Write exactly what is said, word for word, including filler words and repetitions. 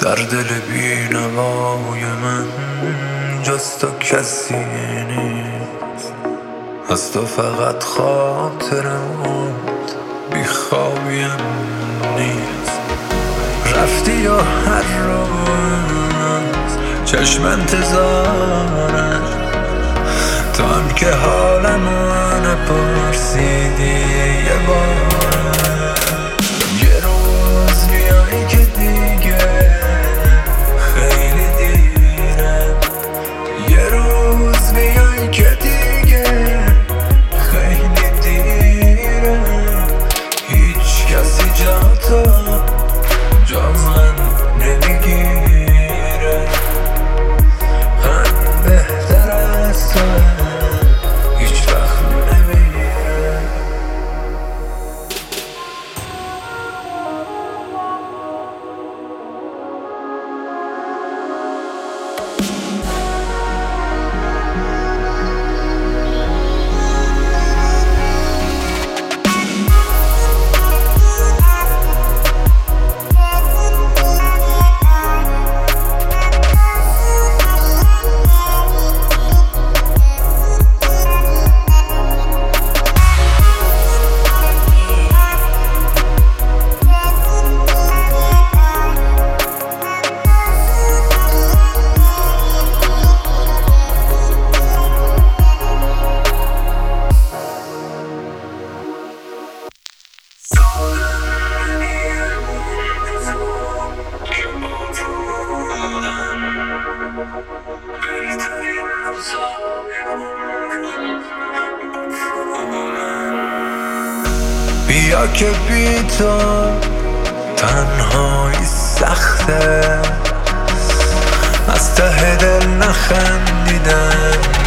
در دل بینوای من جز تو کسی نیست، از تو فقط خاطرم بی خوابیم نیست. رفتی و هر روز چشم انتظاره، تو هم که حالمو نپرسیدی یه باره. یه روز بیایی که دیگه خیلی دیره، یه روز بیایی که دیگه خیلی دیره. هیچ کسی جا تو جا من نمیگیره، من بهتر از تو هیچ وقت نمیگیره. بیا که بی تو تنهایی سخته، از ته دل نخندیدن